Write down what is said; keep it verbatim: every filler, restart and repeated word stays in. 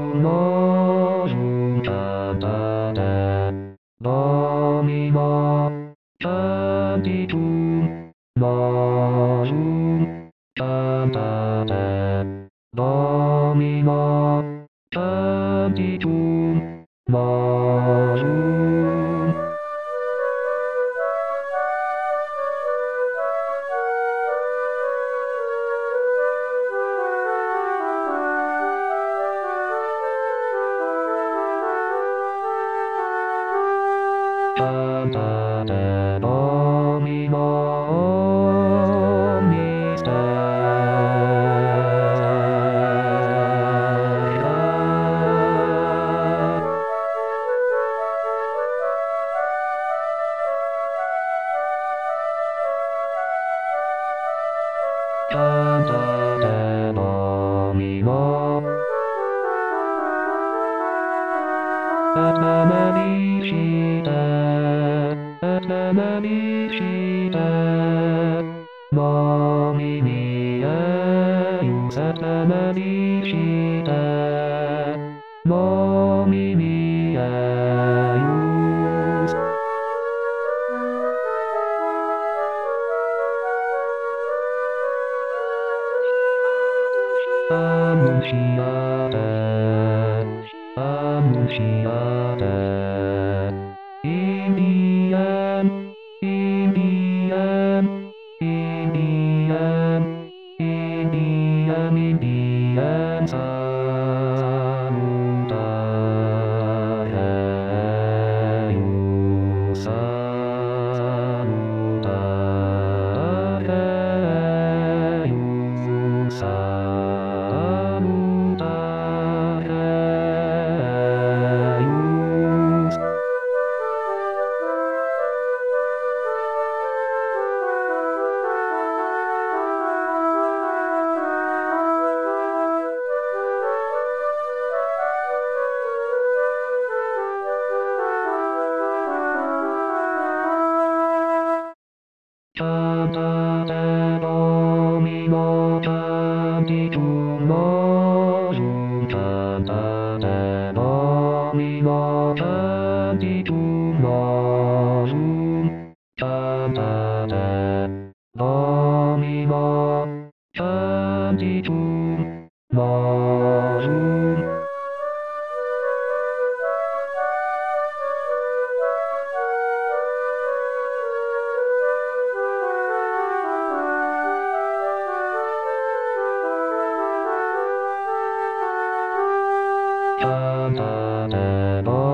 のずたたでどみのたびつのずたたでどみのたびつのずたたでどみのみせたたでどみの頭にして頭にしてもみにあゆさ頭にしてもみにあゆあむしあであむしあでインディアンインディアンインディアンインディアンインディアンサンタヘユサンタヘユサンタヘユたたでどみのたびつのずたたでどみのたびつのずたたでどみのたびつのずたたでど